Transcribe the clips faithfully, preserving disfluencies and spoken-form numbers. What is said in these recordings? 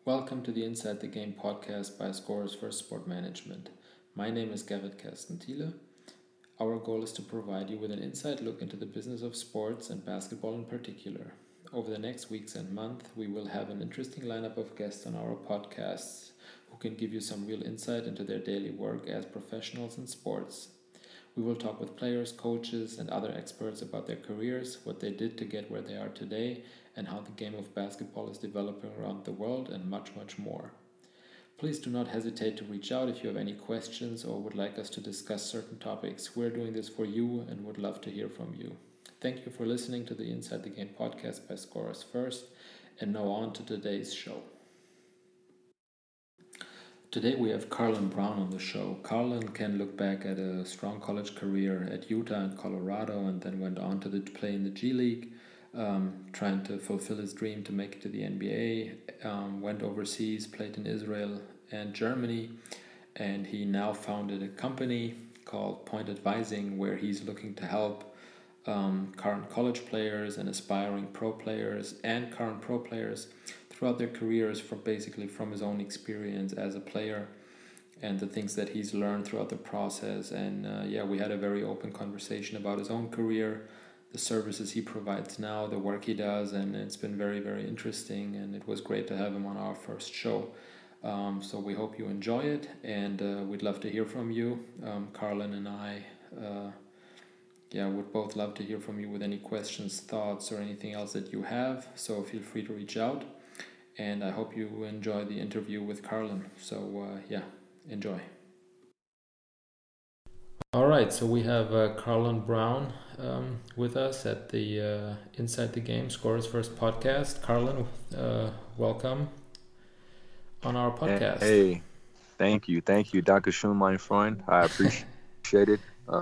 Welcome to the Inside the Game podcast by Scorers First Sport Management. My name is Gerrit Kersten Thiele. Our goal is to provide you with an inside look into the business of sports and basketball in particular. Over the next weeks and month, we will have an interesting lineup of guests on our podcasts who can give you some real insight into their daily work as professionals in sports. We will talk with players, coaches, and other experts about their careers, what they did to get where they are today, and how the game of basketball is developing around the world, and much, much more. Please do not hesitate to reach out if you have any questions or would like us to discuss certain topics. We're doing this for you and would love to hear from you. Thank you for listening to the Inside the Game podcast by Scorers First, and now on to today's show. Today we have Carlon Brown on the show. Carlon can look back at a strong college career at Utah and Colorado, and then went on to the, play in the G League, um, trying to fulfill his dream to make it to the N B A. Um, went overseas, played in Israel and Germany, and he now founded a company called Point Advising, where he's looking to help um, current college players and aspiring pro players and current pro players throughout their careers, from basically from his own experience as a player and the things that he's learned throughout the process. And uh, yeah, we had a very open conversation about his own career, the services he provides now, the work he does, and it's been very, very interesting, and it was great to have him on our first show. Um, so we hope you enjoy it, and uh, we'd love to hear from you. Um, Carlon and I uh, yeah, would both love to hear from you with any questions, thoughts, or anything else that you have, so feel free to reach out. And I hope you enjoy the interview with Carlon. So uh, yeah, enjoy. All right, so we have uh, Carlon Brown um, with us at the uh, Inside the Game Scorers First podcast. Carlon, uh, welcome on our podcast. Hey, thank you, thank you, Doctor Schön, mein Freund. I appreciate it. Uh,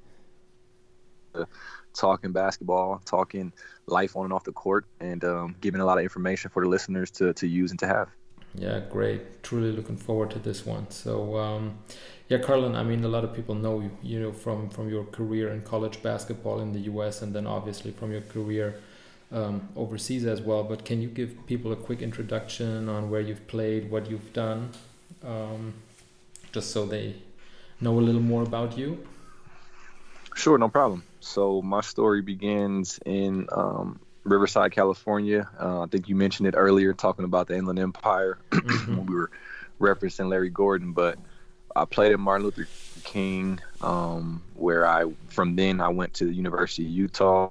talking basketball, talking life on and off the court, and um, giving a lot of information for the listeners to, to use and to have. Yeah, great. Truly looking forward to this one. So, um, yeah, Carlon, I mean, a lot of people know you, you know, from, from your career in college basketball in the U S, and then obviously from your career um, overseas as well. But can you give people a quick introduction on where you've played, what you've done, um, just so they know a little more about you? Sure, no problem. So my story begins in um, Riverside, California. Uh, I think you mentioned it earlier, talking about the Inland Empire mm-hmm. when we were referencing Larry Gordon. But I played at Martin Luther King, um, where I, from then I went to the University of Utah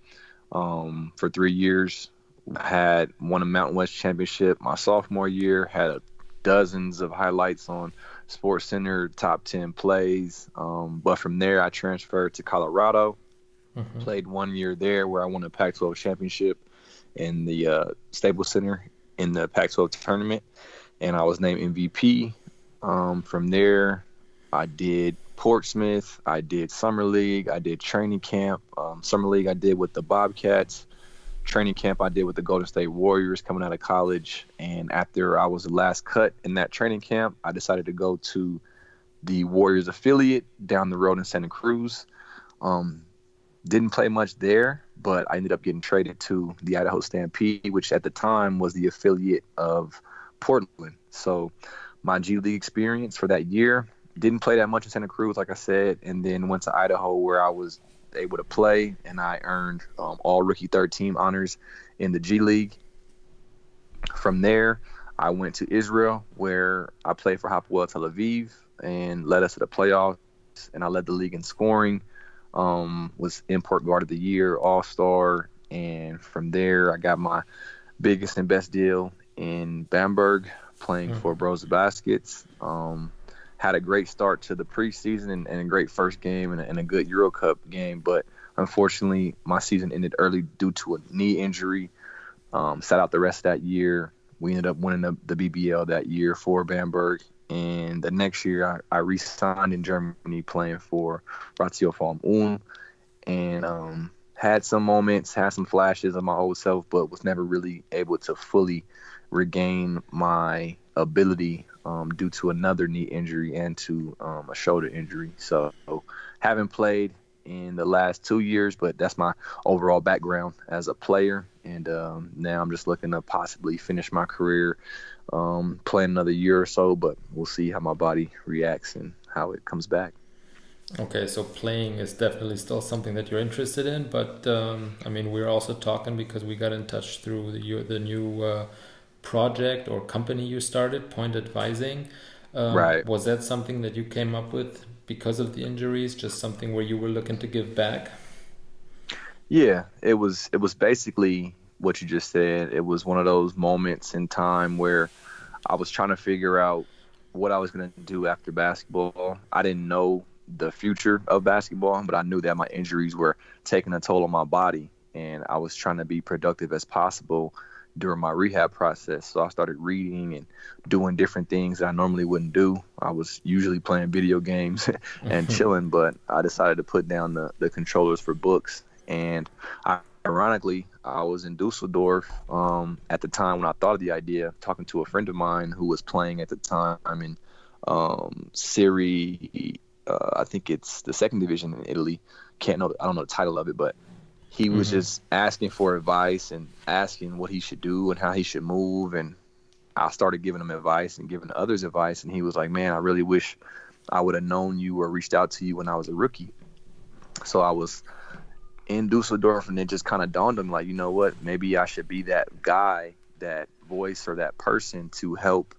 um, for three years. Had won a Mountain West championship my sophomore year. Had dozens of highlights on Sports Center, top ten plays. Um, but from there, I transferred to Colorado. Mm-hmm. Played one year there where I won a Pac twelve championship in the uh, Staples Center in the Pac twelve tournament, and I was named M V P. Um, from there, I did Portsmouth, I did Summer League, I did training camp. Um, Summer League I did with the Bobcats. Training camp I did with the Golden State Warriors coming out of college. And after I was the last cut in that training camp, I decided to go to the Warriors affiliate down the road in Santa Cruz. Um, didn't play much there, but I ended up getting traded to the Idaho Stampede, which at the time was the affiliate of Portland. So my G League experience for that year, didn't play that much in Santa Cruz, like I said, and then went to Idaho where I was able to play, and I earned um, all rookie third team honors in the G League. From there, I went to Israel where I played for Hapoel Tel Aviv and led us to the playoffs, and I led the league in scoring, um, was import guard of the year, all-star, and from there I got my biggest and best deal in Bamberg playing mm. for Bros Baskets. Um, had a great start to the preseason and, and a great first game and a, and a good Euro Cup game. But unfortunately, my season ended early due to a knee injury. Um, sat out the rest of that year. We ended up winning the, the B B L that year for Bamberg. And the next year, I, I re-signed in Germany playing for Ratio Form Ulm. And um, had some moments, had some flashes of my old self, but was never really able to fully regain my ability um, due to another knee injury and to um, a shoulder injury. So haven't played in the last two years, but that's my overall background as a player. And um, now I'm just looking to possibly finish my career um, playing another year or so, but we'll see how my body reacts and how it comes back. Okay, so playing is definitely still something that you're interested in, but um, I mean, we're also talking because we got in touch through the, your, the new uh, project or company you started, Point Advising. Um, Right. Was that something that you came up with because of the injuries, just something where you were looking to give back? Yeah, it was it was basically what you just said. It was one of those moments in time where I was trying to figure out what I was going to do after basketball. I didn't know the future of basketball, but I knew that my injuries were taking a toll on my body, and I was trying to be productive as possible during my rehab process. So I started reading and doing different things that I normally wouldn't do. I was usually playing video games and chilling, but I decided to put down the, the controllers for books. And I, ironically, I was in Dusseldorf um, at the time when I thought of the idea, talking to a friend of mine who was playing at the time in um, Serie, uh, I think it's the second division in Italy. Can't know, I don't know the title of it, but he was mm-hmm. just asking for advice and asking what he should do and how he should move. And I started giving him advice and giving others advice. And he was like, man, I really wish I would have known you or reached out to you when I was a rookie. So I was in Dusseldorf, and it just kind of dawned on me, like, you know what, maybe I should be that guy, that voice or that person to help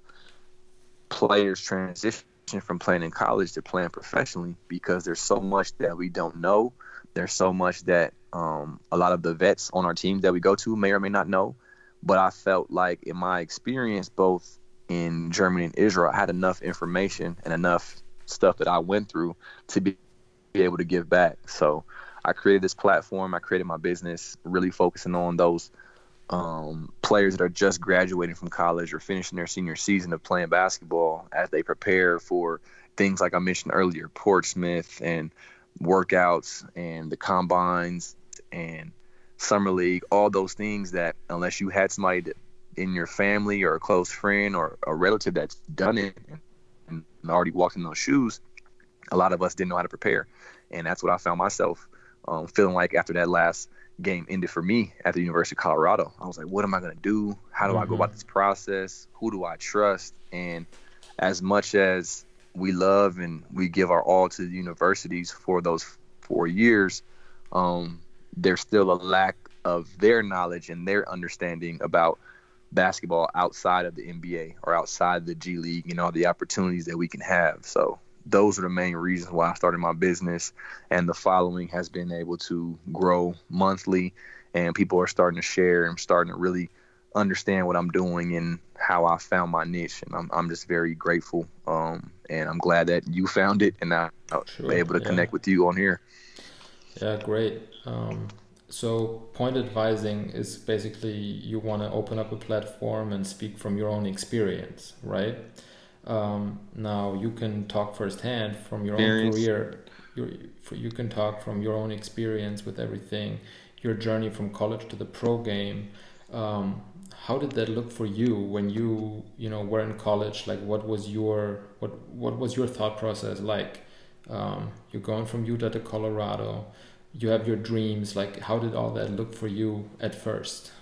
players transition from playing in college to playing professionally, because there's so much that we don't know. There's so much that um, a lot of the vets on our teams that we go to may or may not know. But I felt like in my experience, both in Germany and Israel, I had enough information and enough stuff that I went through to be able to give back. So I created this platform. I created my business, really focusing on those um, players that are just graduating from college or finishing their senior season of playing basketball as they prepare for things like I mentioned earlier, Portsmouth and workouts and the combines and summer league, all those things that unless you had somebody in your family or a close friend or a relative that's done it and already walked in those shoes, a lot of us didn't know how to prepare. And that's what I found myself um, feeling like after that last game ended for me at the University of Colorado. I was like, what am I going to do? How do mm-hmm. I go about this process? Who do I trust? And as much as we love and we give our all to the universities for those four years, um, there's still a lack of their knowledge and their understanding about basketball outside of the N B A or outside the G League, you know, the opportunities that we can have. So those are the main reasons why I started my business, and the following has been able to grow monthly, and people are starting to share and starting to really understand what I'm doing and how I found my niche. And I'm I'm just very grateful. Um, and I'm glad that you found it and I'm sure, able to yeah. connect with you on here. Yeah, great. Um, so Point Advising is basically you want to open up a platform and speak from your own experience, right? Um, now you can talk firsthand from your experience. own career. Your, you can talk from your own experience with everything, your journey from college to the pro game. Um, how did that look for you when you, you know, were in college? Like, what was your what what was your thought process like? Um, you're going from Utah to Colorado. You have your dreams. Like, how did all that look for you at first?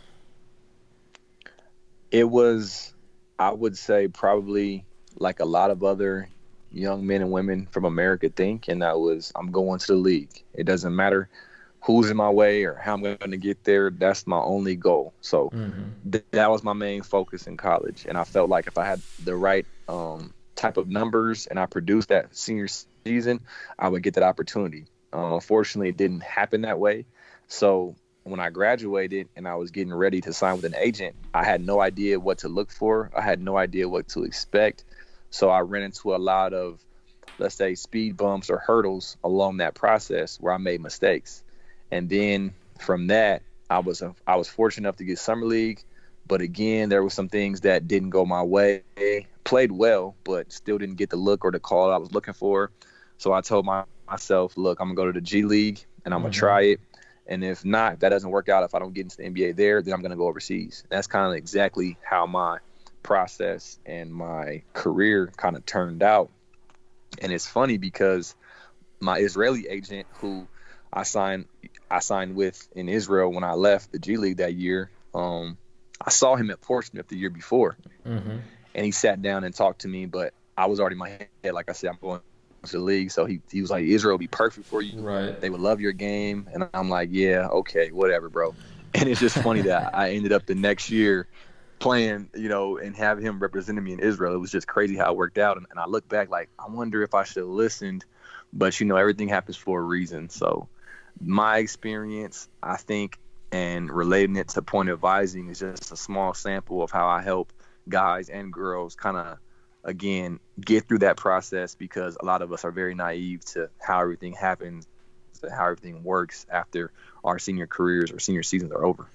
It was, I would say, probably like a lot of other young men and women from America think, and that was, I'm going to the league. It doesn't matter who's in my way or how I'm going to get there. That's my only goal. So mm-hmm. th- that was my main focus in college. And I felt like if I had the right um, type of numbers and I produced that senior season, I would get that opportunity. Uh, unfortunately, it didn't happen that way. So when I graduated and I was getting ready to sign with an agent, I had no idea what to look for. I had no idea what to expect. So I ran into a lot of, let's say, speed bumps or hurdles along that process where I made mistakes. And then from that, I was I was fortunate enough to get summer league. But again, there were some things that didn't go my way. Played well, but still didn't get the look or the call I was looking for. So I told my, myself, look, I'm going to go to the G League and I'm going to mm-hmm. try it. And if not, if that doesn't work out, if I don't get into the N B A there, then I'm going to go overseas. That's kind of exactly how my process and my career kind of turned out. And it's funny because my Israeli agent, who I signed I signed with in Israel when I left the G League that year. Um, I saw him at Portsmouth the year before, Mm-hmm. and he sat down and talked to me. But I was already in my head, like I said, I'm going to the league. So he he was like, Israel would be perfect for you. Right. They would love your game, and I'm like, yeah, okay, whatever, bro. And it's just funny that I ended up the next year playing, you know, and have him representing me in Israel. It was just crazy how it worked out. And, and I look back like, I wonder if I should have listened, but you know, everything happens for a reason. So my experience, I think, and relating it to point advising is just a small sample of how I help guys and girls kind of, again, get through that process, because a lot of us are very naive to how everything happens, to how everything works after our senior careers or senior seasons are over.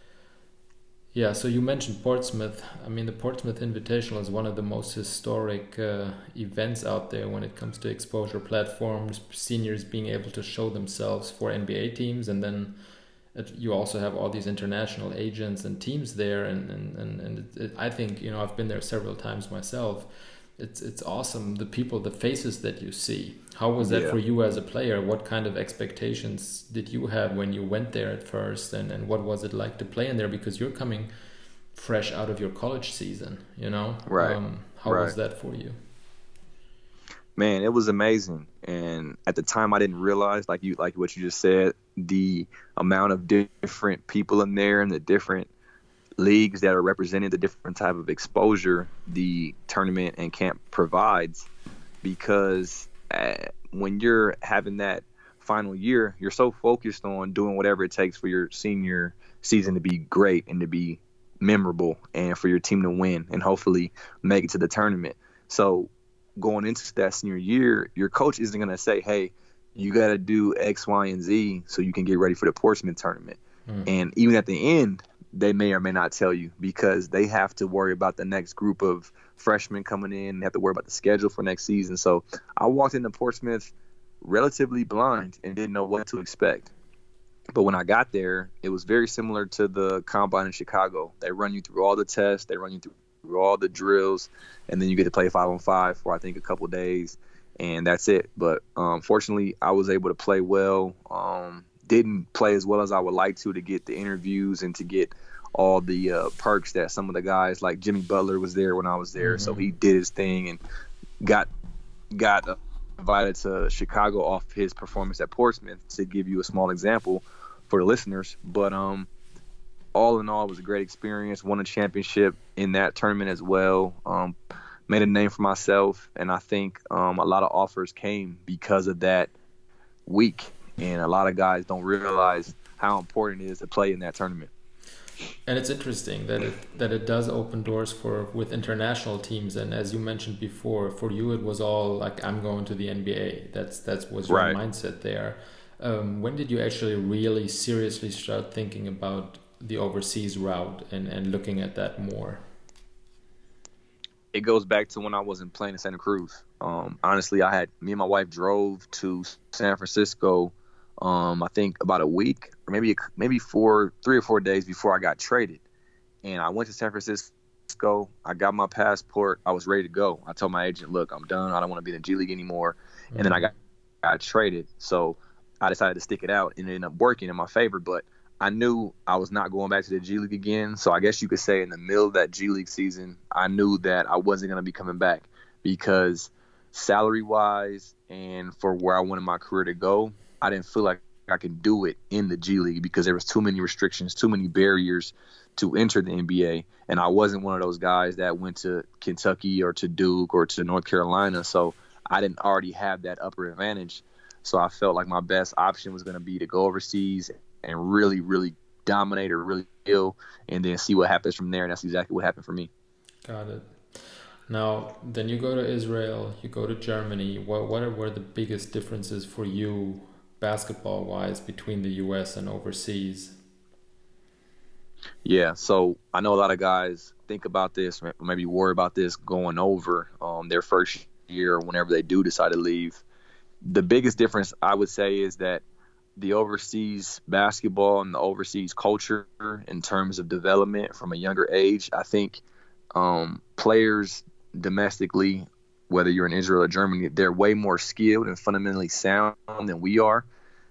Yeah, so you mentioned Portsmouth. I mean, the Portsmouth Invitational is one of the most historic uh, events out there when it comes to exposure platforms, seniors being able to show themselves for N B A teams, and then it, you also have all these international agents and teams there, and, and, and, and it, it, I think, you know, I've been there several times myself. It's it's awesome, the people, the faces that you see. How was that Yeah. for you as a player? What kind of expectations did you have when you went there at first, and, and what was it like to play in there? Because you're coming fresh out of your college season, you know? Right. Um, how right. was that for you? Man, it was amazing. And at the time, I didn't realize, like you, like what you just said, the amount of different people in there and the different leagues that are represented, the different type of exposure the tournament and camp provides. Because uh, when you're having that final year, you're so focused on doing whatever it takes for your senior season to be great and to be memorable, and for your team to win and hopefully make it to the tournament. So going into that senior year, your coach isn't going to say, hey, you got to do X, Y, and Z so you can get ready for the Portsmouth tournament. Mm. And even at the end, they may or may not tell you, because they have to worry about the next group of freshmen coming in. They have to worry about the schedule for next season. So I walked into Portsmouth relatively blind and didn't know what to expect. But when I got there, it was very similar to the combine in Chicago. They run you through all the tests, they run you through all the drills, and then you get to play five on five for, I think, a couple of days, and that's it. But um, fortunately, I was able to play well. Um, didn't play as well as I would like to to get the interviews and to get all the uh, perks that some of the guys, like Jimmy Butler was there when I was there, mm-hmm. so he did his thing and got got uh, invited to Chicago off his performance at Portsmouth, to give you a small example for the listeners. But um, all in all, it was a great experience. Won a championship in that tournament as well. Um, made a name for myself, and I think um, a lot of offers came because of that week. And a lot of guys don't realize how important it is to play in that tournament. And it's interesting that it that it does open doors for with international teams. And as you mentioned before, for you it was all like, I'm going to the N B A. That's that was your right. mindset there. Um, when did you actually really seriously start thinking about the overseas route and, and looking at that more? It goes back to when I wasn't playing in Santa Cruz. Um, honestly, I had me and my wife drove to San Francisco. Um, I think about a week or maybe maybe four, three or four days before I got traded. And I went to San Francisco. I got my passport. I was ready to go. I told my agent, look, I'm done. I don't want to be in the G League anymore. Mm-hmm. And then I got, got traded. So I decided to stick it out, and it ended up working in my favor. But I knew I was not going back to the G League again. So I guess you could say in the middle of that G League season, I knew that I wasn't going to be coming back, because salary-wise and for where I wanted my career to go, I didn't feel like I could do it in the G League, because there was too many restrictions, too many barriers to enter the N B A. And I wasn't one of those guys that went to Kentucky or to Duke or to North Carolina. So I didn't already have that upper advantage. So I felt like my best option was going to be to go overseas and really, really dominate or really kill, and then see what happens from there. And that's exactly what happened for me. Got it. Now, then you go to Israel, you go to Germany. What what were the biggest differences for you basketball-wise between the U S and overseas? Yeah, so I know a lot of guys think about this, or maybe worry about this going over um, their first year or whenever they do decide to leave. The biggest difference, I would say, is that the overseas basketball and the overseas culture in terms of development from a younger age, I think um, players domestically, whether you're in Israel or Germany, they're way more skilled and fundamentally sound than we are.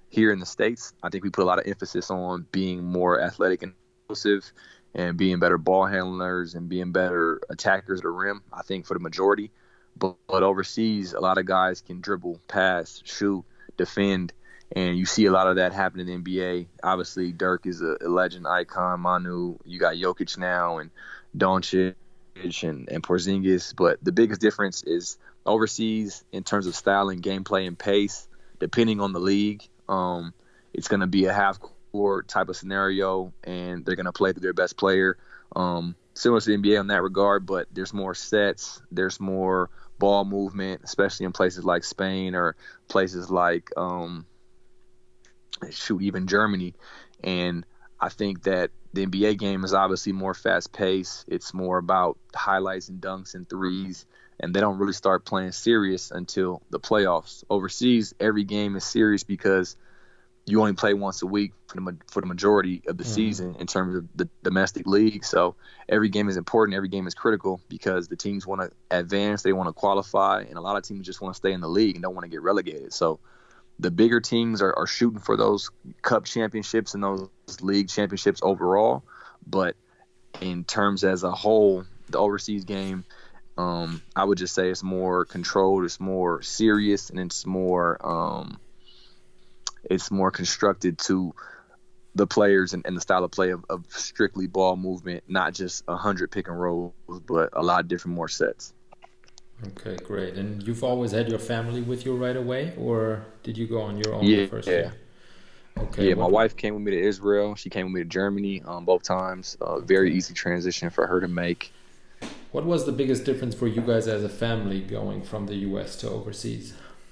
here in the States, I think we put a lot of emphasis on being more athletic and explosive and being better ball handlers and being better attackers at the rim, I think, for the majority. But, but overseas, a lot of guys can dribble, pass, shoot, defend, and you see a lot of that happen in the N B A. Obviously, Dirk is a, a legend icon. Manu, you got Jokic now, and Doncic and, and Porzingis. But the biggest difference is overseas in terms of style and gameplay and pace, depending on the league. Um, it's going to be a half-court type of scenario, and they're going to play to their best player. Um, similar to the N B A in that regard, but there's more sets. There's more ball movement, especially in places like Spain or places like, um, shoot, even Germany. And I think that the N B A game is obviously more fast-paced. It's more about highlights and dunks and threes, and they don't really start playing serious until the playoffs. Overseas, every game is serious because you only play once a week for the, for the majority of the mm-hmm. season in terms of the domestic league. So every game is important. Every game is critical because the teams want to advance. They want to qualify. And a lot of teams just want to stay in the league and don't want to get relegated. So the bigger teams are, are shooting for those cup championships and those league championships overall. But in terms as a whole, the overseas game, um, I would just say it's more controlled, it's more serious, and it's more um, – it's more constructed to the players and, and the style of play of, of strictly ball movement, not just a hundred pick and rolls, but a lot of different more sets. Okay, great. And you've always had your family with you right away, or did you go on your own yeah, the first yeah. year? Okay. Yeah, my wife came with me to Israel. She came with me to Germany um, both times. Uh, very easy transition for her to make. What was the biggest difference for you guys as a family going from the U S to overseas?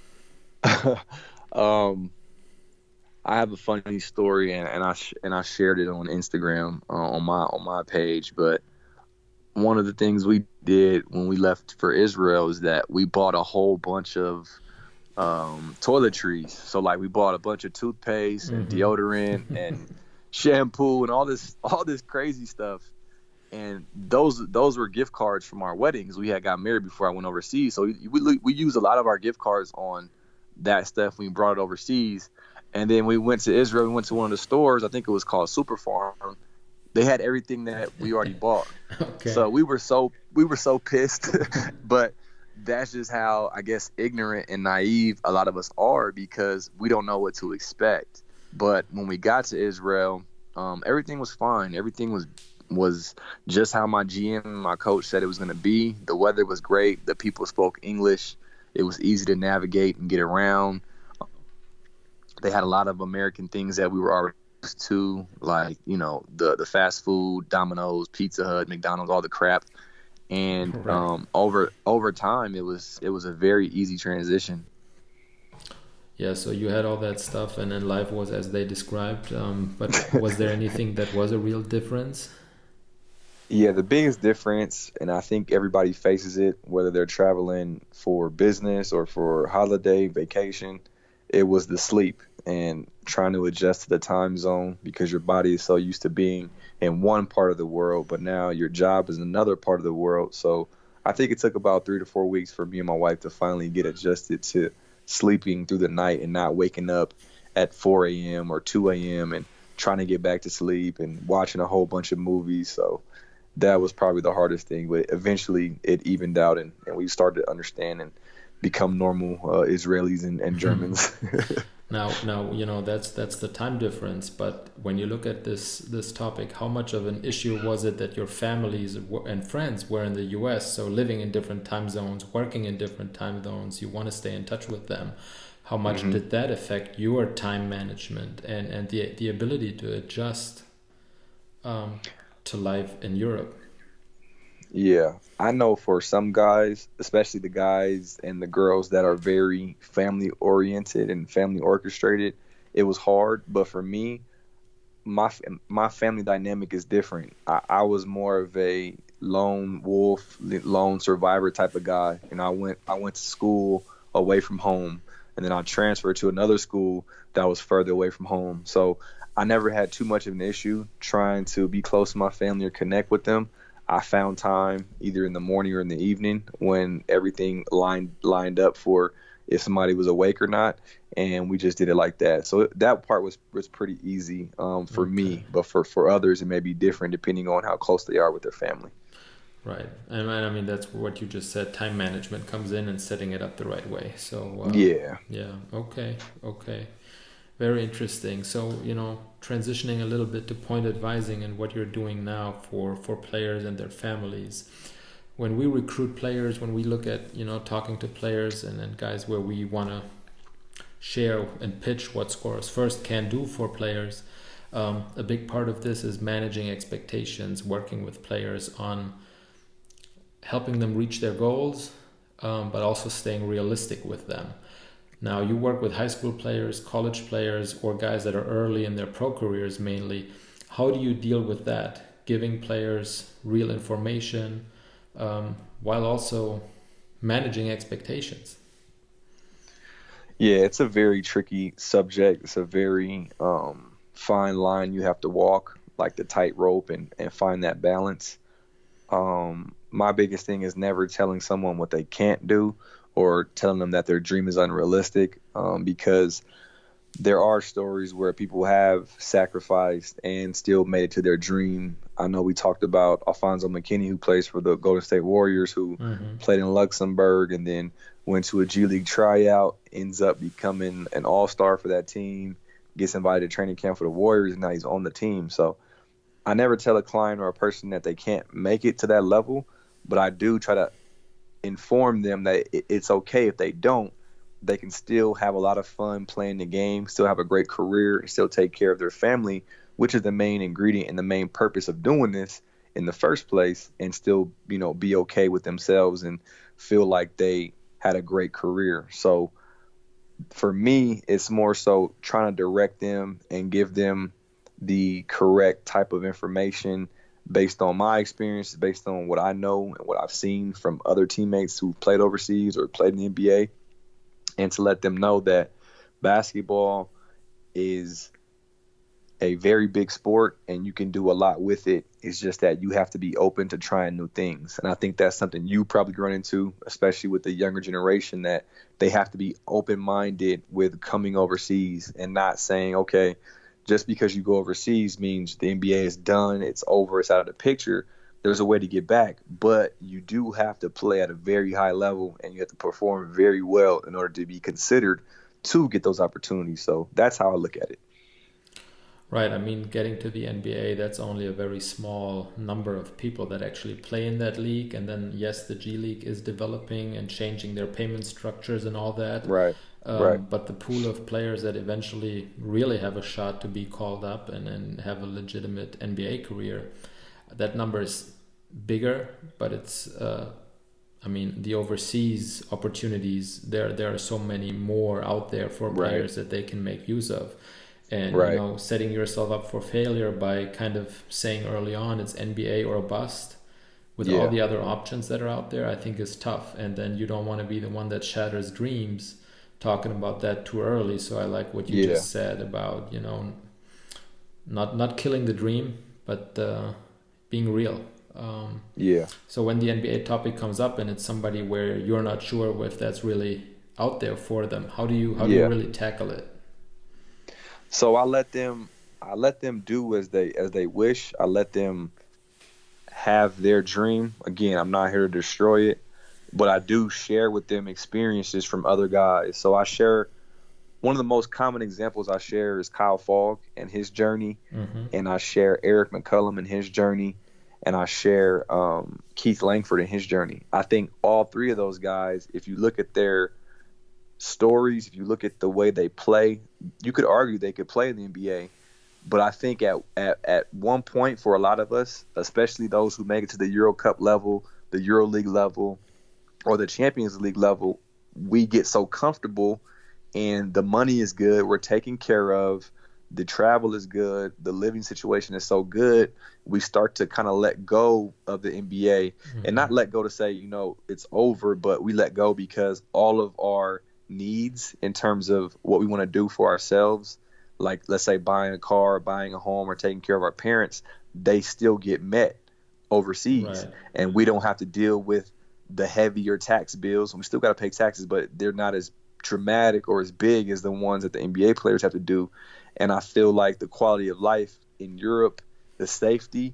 um. I have a funny story, and, and I sh- and I shared it on Instagram uh, on my on my page. But one of the things we did when we left for Israel is that we bought a whole bunch of um, toiletries. So like we bought a bunch of toothpaste and mm-hmm. deodorant and shampoo and all this all this crazy stuff. And those those were gift cards from our weddings. We had got married before I went overseas, so we we, we used a lot of our gift cards on that stuff when we brought it overseas. And then we went to Israel. We went to one of the stores. I think it was called Super Farm. They had everything that we already bought. Okay. So we were so we were so pissed. But that's just how, I guess, ignorant and naive a lot of us are because we don't know what to expect. But when we got to Israel, um, everything was fine. Everything was was just how my G M and my coach said it was going to be. The weather was great. The people spoke English. It was easy to navigate and get around. They had a lot of American things that we were already used to, like, you know, the, the fast food, Domino's, Pizza Hut, McDonald's, all the crap. And right. um, over over time, it was it was a very easy transition. Yeah, so you had all that stuff, and then life was as they described. Um, but was there anything that was a real difference? Yeah, the biggest difference, and I think everybody faces it, whether they're traveling for business or for holiday, vacation, it was the sleep and trying to adjust to the time zone because your body is so used to being in one part of the world, but now your job is in another part of the world. So I think it took about three to four weeks for me and my wife to finally get adjusted to sleeping through the night and not waking up at four a.m. or two a.m. and trying to get back to sleep and watching a whole bunch of movies. So that was probably the hardest thing, but eventually it evened out and, and we started to understand and become normal uh, Israelis and, and Germans. now, now you know that's that's the time difference. But when you look at this this topic, how much of an issue was it that your families and friends were in the U S, so living in different time zones, working in different time zones, you want to stay in touch with them? How much mm-hmm. did that affect your time management and and the the ability to adjust um, to life in Europe? Yeah, I know for some guys, especially the guys and the girls that are very family oriented and family orchestrated, it was hard. But for me, my my family dynamic is different. I, I was more of a lone wolf, lone survivor type of guy. And I went I went to school away from home, and then I transferred to another school that was further away from home. So I never had too much of an issue trying to be close to my family or connect with them. I found time either in the morning or in the evening when everything lined lined up for if somebody was awake or not, and we just did it like that. So that part was was pretty easy um, for okay. me, but for, for others it may be different depending on how close they are with their family. Right, and I mean that's what you just said. Time management comes in and setting it up the right way. So uh, yeah, yeah, okay, okay, very interesting. So you know, transitioning a little bit to point advising and what you're doing now for for players and their families. When we recruit players, when we look at you know talking to players and, and guys where we want to share and pitch what Scorers First can do for players, um, a big part of this is managing expectations, working with players on helping them reach their goals, um, but also staying realistic with them. Now, you work with high school players, college players, or guys that are early in their pro careers mainly. How do you deal with that? Giving players real information um, while also managing expectations? Yeah, it's a very tricky subject. It's a very um, fine line you have to walk, like the tightrope, and, and find that balance. Um, my biggest thing is never telling someone what they can't do or telling them that their dream is unrealistic, um, because there are stories where people have sacrificed and still made it to their dream. I know we talked about Alfonso McKinney, who plays for the Golden State Warriors, who mm-hmm. played in Luxembourg and then went to a G League tryout, ends up becoming an all-star for that team, gets invited to training camp for the Warriors, and now he's on the team. So I never tell a client or a person that they can't make it to that level, but I do try to inform them that it's okay if they don't. They can still have a lot of fun playing the game, still have a great career, and still take care of their family, which is the main ingredient and the main purpose of doing this in the first place, and still, you know, be okay with themselves and feel like they had a great career. So for me, it's more so trying to direct them and give them the correct type of information based on my experience, based on what I know and what I've seen from other teammates who played overseas or played in the N B A, and to let them know that basketball is a very big sport and you can do a lot with it. It's just that you have to be open to trying new things. And I think that's something you probably run into, especially with the younger generation, that they have to be open-minded with coming overseas and not saying, okay, just because you go overseas means the N B A is done, it's over, it's out of the picture. There's a way to get back, but you do have to play at a very high level and you have to perform very well in order to be considered to get those opportunities. So that's how I look at it. Right. I mean, getting to the N B A, that's only a very small number of people that actually play in that league. And then, yes, the G League is developing and changing their payment structures and all that. Right. Um, right. But the pool of players that eventually really have a shot to be called up and, and have a legitimate N B A career, that number is bigger, but it's, uh, I mean, the overseas opportunities, there there are so many more out there for players right. that they can make use of. And, right. you know, setting yourself up for failure by kind of saying early on it's N B A or a bust with yeah. all the other options that are out there, I think is tough. And then you don't want to be the one that shatters dreams talking about that too early. So I like what you yeah. just said about, you know, not not killing the dream, but uh, being real. Um, yeah. So when the N B A topic comes up and it's somebody where you're not sure if that's really out there for them, how do you how do yeah. you really tackle it? So I let them I let them do as they as they wish. I let them have their dream. Again, I'm not here to destroy it, but I do share with them experiences from other guys. So I share, one of the most common examples I share is Kyle Fogg and his journey, mm-hmm. and I share Eric McCollum and his journey, and I share um, Keith Langford and his journey. I think all three of those guys, if you look at their stories, if you look at the way they play, you could argue they could play in the N B A. But I think at, at, at one point for a lot of us, especially those who make it to the Euro Cup level, the Euro League level, or the Champions League level, we get so comfortable and the money is good, we're taken care of, the travel is good, the living situation is so good, we start to kind of let go of the N B A, mm-hmm. and not let go to say, you know, it's over, but we let go because all of our needs in terms of what we want to do for ourselves, like let's say buying a car, buying a home, or taking care of our parents, they still get met overseas. Right. And we don't have to deal with the heavier tax bills. We still got to pay taxes, but they're not as dramatic or as big as the ones that the N B A players have to do. And I feel like the quality of life in Europe, the safety,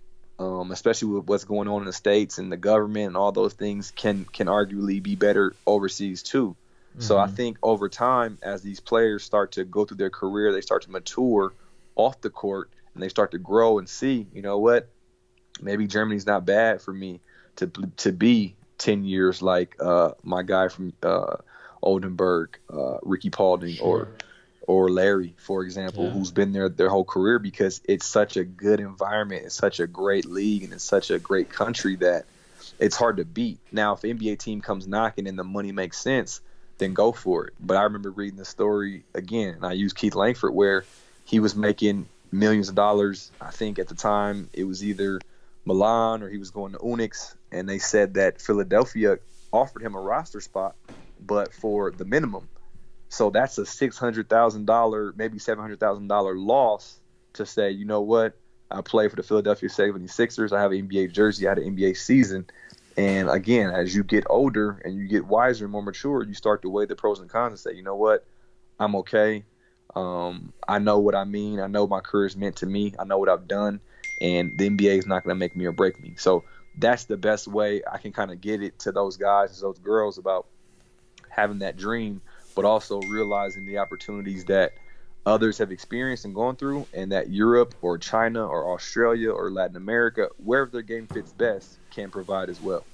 um, especially with what's going on in the States and the government and all those things, can can arguably be better overseas too. Mm-hmm. So I think over time, as these players start to go through their career, they start to mature off the court and they start to grow and see, you know what, maybe Germany's not bad for me to to be ten years like uh, my guy from uh, Oldenburg, uh, Ricky Paulding, sure. or or Larry, for example, yeah. who's been there their whole career, because it's such a good environment, it's such a great league, and it's such a great country that it's hard to beat. Now, if an N B A team comes knocking and the money makes sense, then go for it. But I remember reading the story again, and I used Keith Langford, where he was making millions of dollars. I think at the time it was either Milan or he was going to Unix, and they said that Philadelphia offered him a roster spot, but for the minimum. So that's a six hundred thousand dollars, maybe seven hundred thousand dollars loss to say, you know what, I play for the Philadelphia seventy-sixers. I have an N B A jersey. I had an N B A season. And again, as you get older and you get wiser and more mature, you start to weigh the pros and cons and say, you know what, I'm okay. Um, I know what I mean. I know my career is meant to me. I know what I've done. And the N B A is not going to make me or break me. So that's the best way I can kind of get it to those guys and those girls about having that dream, but also realizing the opportunities that others have experienced and gone through, and that Europe or China or Australia or Latin America, wherever their game fits best, can provide as well.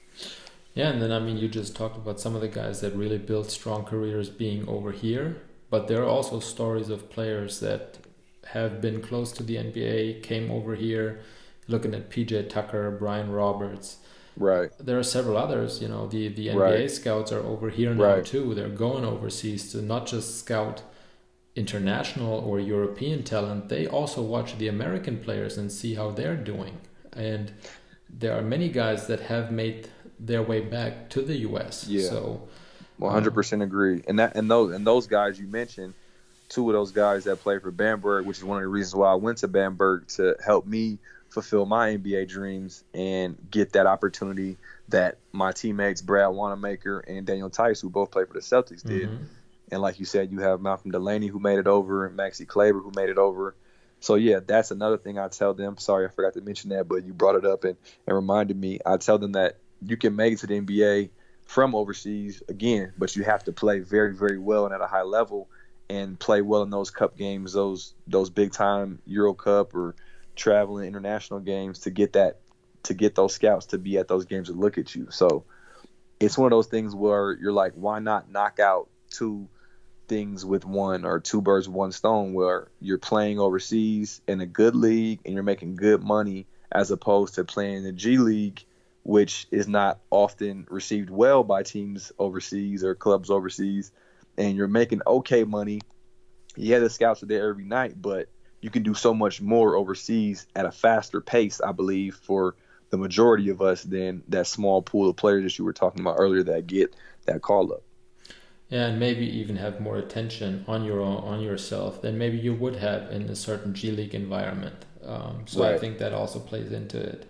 Yeah, and then, I mean, you just talked about some of the guys that really built strong careers being over here, but there are also stories of players that have been close to the N B A, came over here, looking at P J Tucker, Brian Roberts. Right. There are several others, you know, the, the N B A right. scouts are over here now right. too. They're going overseas to not just scout international or European talent, they also watch the American players and see how they're doing. And there are many guys that have made their way back to the U S. Yeah. So one hundred percent um, agree. And that and those and those guys you mentioned, two of those guys that played for Bamberg, which is one of the reasons why I went to Bamberg, to help me fulfill my N B A dreams and get that opportunity that my teammates Brad Wanamaker and Daniel Tice, who both played for the Celtics, did. Mm-hmm. And like you said, you have Malcolm Delaney, who made it over, and Maxi Kleber, who made it over. So, yeah, that's another thing I tell them. Sorry, I forgot to mention that, but you brought it up and, and reminded me. I tell them that you can make it to the N B A from overseas, again, but you have to play very, very well and at a high level, and play well in those cup games, those those big-time Euro Cup or traveling international games to get that, to get those scouts to be at those games and look at you. So it's one of those things where you're like, why not knock out two things with one, or two birds with one stone, where you're playing overseas in a good league and you're making good money, as opposed to playing in the G League, which is not often received well by teams overseas or clubs overseas, and you're making okay money. Yeah, the scouts are there every night, but you can do so much more overseas at a faster pace, I believe, for the majority of us than that small pool of players that you were talking about earlier that get that call up. Yeah, and maybe even have more attention on your own, on yourself than maybe you would have in a certain G League environment. Um, so right. I think that also plays into it.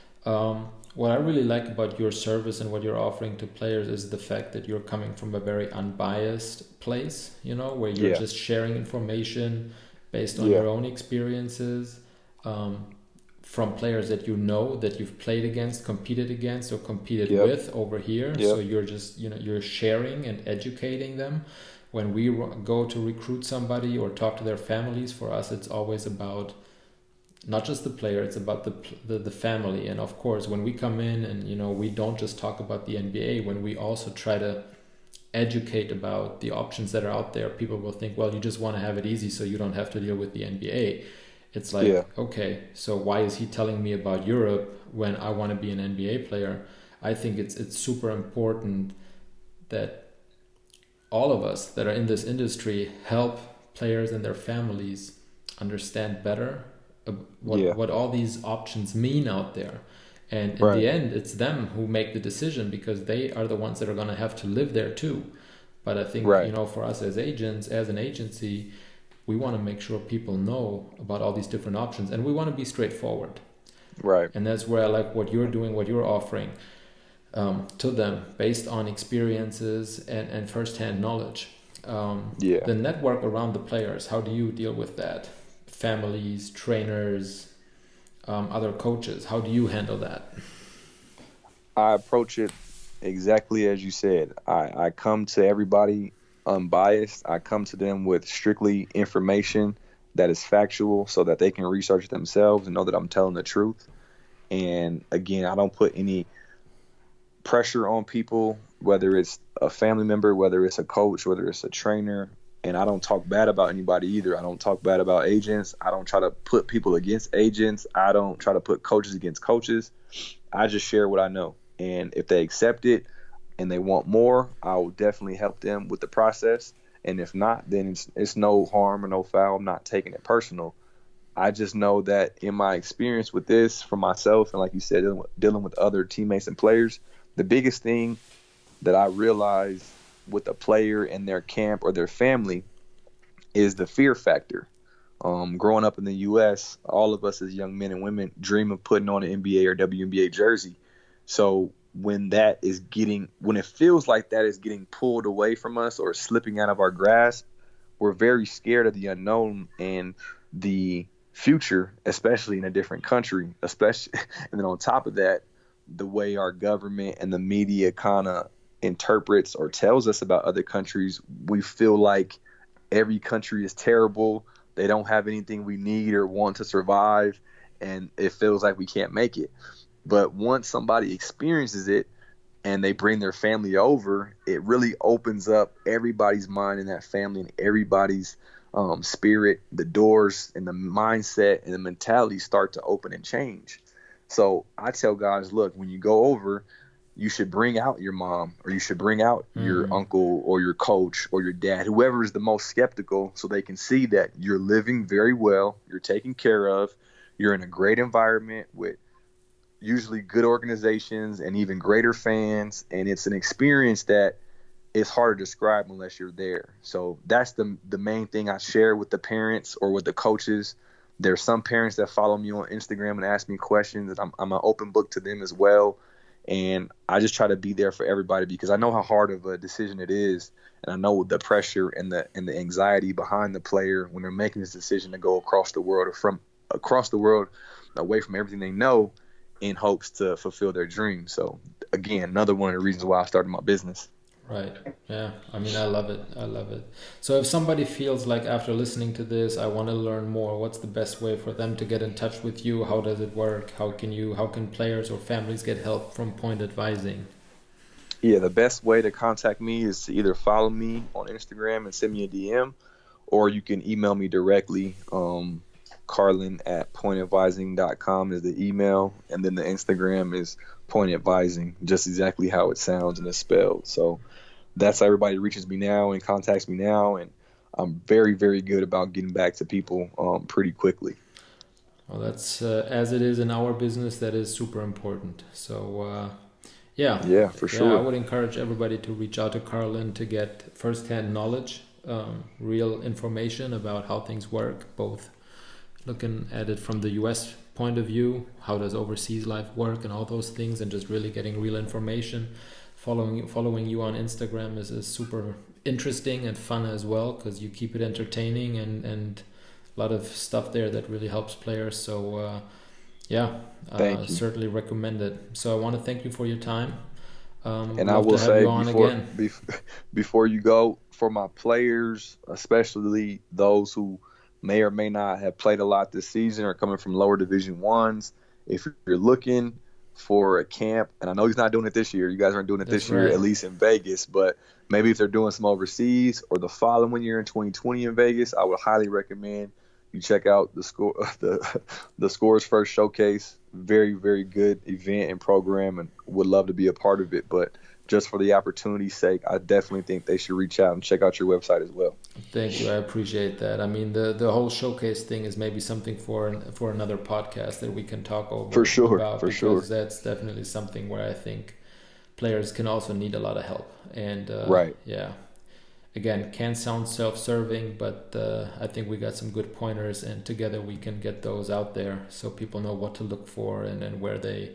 Um, what I really like about your service and what you're offering to players is the fact that you're coming from a very unbiased place, you know, where you're yeah. just sharing information based on yeah. your own experiences, um, from players that you know, that you've played against, competed against, or competed yep. with over here. Yep. So you're just, you know, you're sharing and educating them. When we go to recruit somebody or talk to their families, for us, it's always about not just the player, it's about the, the the family. And of course, when we come in and, you know, we don't just talk about the N B A, when we also try to educate about the options that are out there, people will think, well, you just want to have it easy so you don't have to deal with the N B A. It's like, yeah. okay, so why is he telling me about Europe when I want to be an N B A player? I think it's it's super important that all of us that are in this industry help players and their families understand better what yeah. what all these options mean out there. And in right. the end, it's them who make the decision, because they are the ones that are going to have to live there too. But I think, right. you know, for us as agents, as an agency, we want to make sure people know about all these different options, and we want to be straightforward. Right. And that's where I like what you're doing, what you're offering. um, to them based on experiences and, and firsthand knowledge. Um, yeah. The network around the players, how do you deal with that? Families, trainers, um, other coaches, how do you handle that? I approach it exactly as you said. I, I come to everybody unbiased. I come to them with strictly information that is factual so that they can research themselves and know that I'm telling the truth. And again, I don't put any pressure on people, whether it's a family member, whether it's a coach, whether it's a trainer. And I don't talk bad about anybody either. I don't talk bad about agents. I don't try to put people against agents. I don't try to put coaches against coaches. I just share what I know. And if they accept it and they want more, I will definitely help them with the process. And if not, then it's, it's no harm or no foul. I'm not taking it personal. I just know that in my experience with this for myself, and like you said, dealing with, dealing with other teammates and players, the biggest thing that I realize with a player and their camp or their family is the fear factor. Um, growing up in the U S, all of us as young men and women dream of putting on an N B A or W N B A jersey. So when that is getting, when it feels like that is getting pulled away from us or slipping out of our grasp, we're very scared of the unknown and the future, especially in a different country, especially, and then on top of that, the way our government and the media kind of interprets or tells us about other countries, we feel like every country is terrible. They don't have anything we need or want to survive, and it feels like we can't make it. But once somebody experiences it and they bring their family over, it really opens up everybody's mind in that family and everybody's um, spirit. The doors and the mindset and the mentality start to open and change. So I tell guys, look, when you go over, you should bring out your mom or you should bring out mm-hmm. your uncle or your coach or your dad, whoever is the most skeptical, so they can see that you're living very well, you're taken care of, you're in a great environment with usually good organizations and even greater fans. And it's an experience that is hard to describe unless you're there. So that's the the main thing I share with the parents or with the coaches. There's some parents that follow me on Instagram and ask me questions, and I'm, I'm an open book to them as well. And I just try to be there for everybody because I know how hard of a decision it is. And I know the pressure and the and the anxiety behind the player when they're making this decision to go across the world or from across the world away from everything they know in hopes to fulfill their dreams. So again, another one of the reasons why I started my business. Right. Yeah. I mean, I love it. I love it. So if somebody feels like after listening to this, I want to learn more, what's the best way for them to get in touch with you? How does it work? How can you, how can players or families get help from Point Advising? Yeah, the best way to contact me is to either follow me on Instagram and send me a D M, or you can email me directly. Um, Carlin at point advising dot com is the email, and then the Instagram is Point Advising, just exactly how it sounds and is spelled. So that's how everybody reaches me now and contacts me now, and I'm very, very good about getting back to people um, pretty quickly. Well, that's uh, as it is in our business, that is super important. So uh, yeah, yeah, for yeah, sure. I would encourage everybody to reach out to Carlin to get firsthand knowledge, um, real information about how things work, both looking at it from the U S point of view, how does overseas life work and all those things, and just really getting real information. Following following you on Instagram is, is super interesting and fun as well, because you keep it entertaining and, and a lot of stuff there that really helps players. So uh, yeah, uh, certainly recommend it. So I want to thank you for your time. Um, and I will say before, before, before you go, for my players, especially those who may or may not have played a lot this season or coming from lower division ones, if you're looking for a camp, and I know he's not doing it this year, you guys aren't doing it That's this right. year, at least in Vegas, but maybe if they're doing some overseas or the following year in twenty twenty in Vegas, I would highly recommend you check out the score, the the Scores First Showcase. Very, very good event and program, and would love to be a part of it. But just for the opportunity's sake, I definitely think they should reach out and check out your website as well. Thank you. I appreciate that. I mean, the, the whole showcase thing is maybe something for for another podcast that we can talk over. For sure, about for because sure. That's definitely something where I think players can also need a lot of help. And uh, right. yeah, again, can sound self-serving, but uh, I think we got some good pointers, and together we can get those out there so people know what to look for and, and where they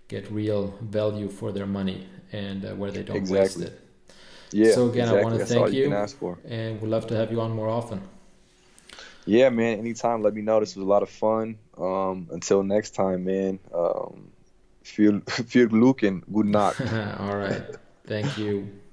get real value for their money and uh, where they don't exactly. waste it. Yeah. So again, exactly. I want to That's thank all you, you, can ask for. and we'd love to have you on more often. Yeah, man. Anytime, let me know. This was a lot of fun. Um, until next time, man. Um, viel, viel Glück and good night. All right. Thank you.